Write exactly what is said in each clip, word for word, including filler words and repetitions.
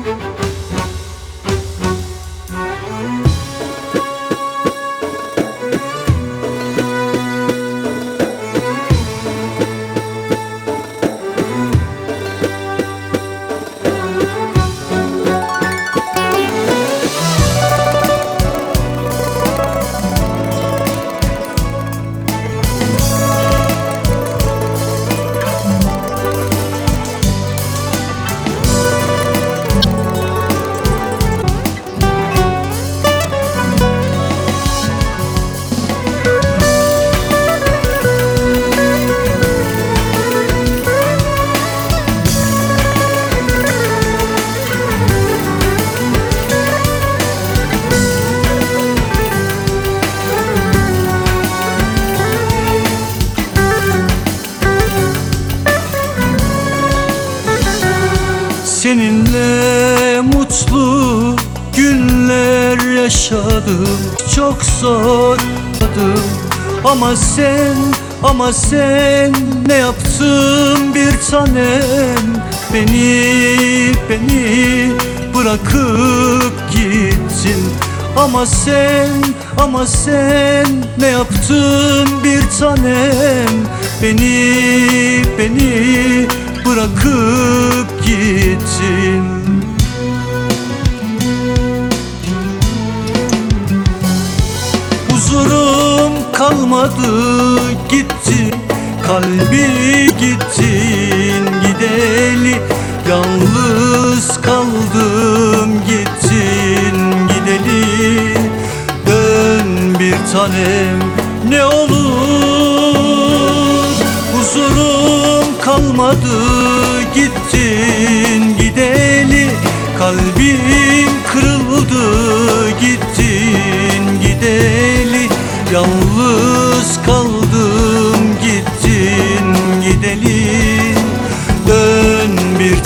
Seninle mutlu günler yaşadım, çok zorladım. Ama sen, ama sen ne yaptın bir tanem? Beni, beni bırakıp gittin. Ama sen, ama sen ne yaptın bir tanem? Beni, beni bırakıp gittin. Huzurum kalmadı, gittin. Kalbi gittin gideli, yalnız kaldım gittin gideli. Dön bir tanem ne olur, huzurum kalmadı, gittin gideli. Kalbim kırıldı, gittin gideli. Yalnız kaldım, gittin gideli. Dön bir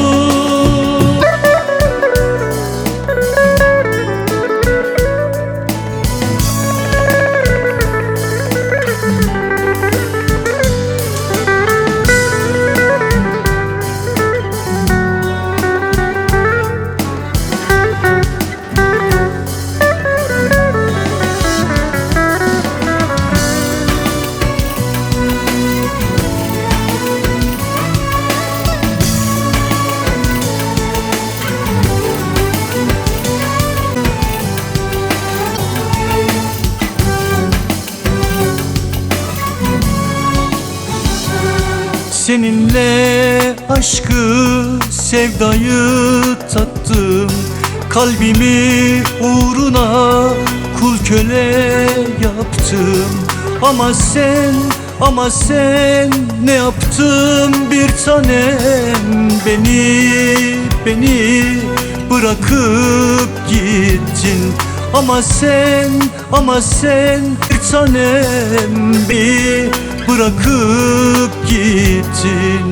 Seninle aşkı, sevdayı tattım. Kalbimi uğruna kul köle yaptım. Ama sen, ama sen ne yaptın bir tanem? Beni, beni bırakıp gittin. Ama sen, ama sen bir tanem beni bırakıp gittin.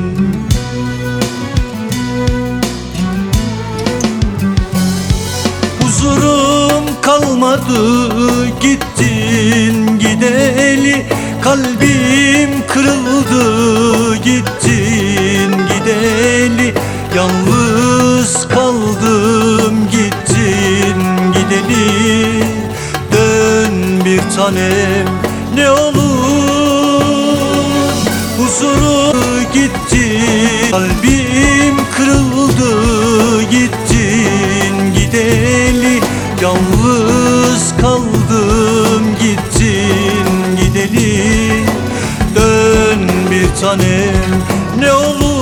Huzurum kalmadı, gittin gideli. Kalbim kırıldı, gittin gideli. Yalnız kaldım, gittin gideli. Dön bir tanem ne olur, huzurum gitti. Kalbim kırıldı, gittin gideli. Yalnız kaldım, gittin gideli. Dön bir tanem ne olur.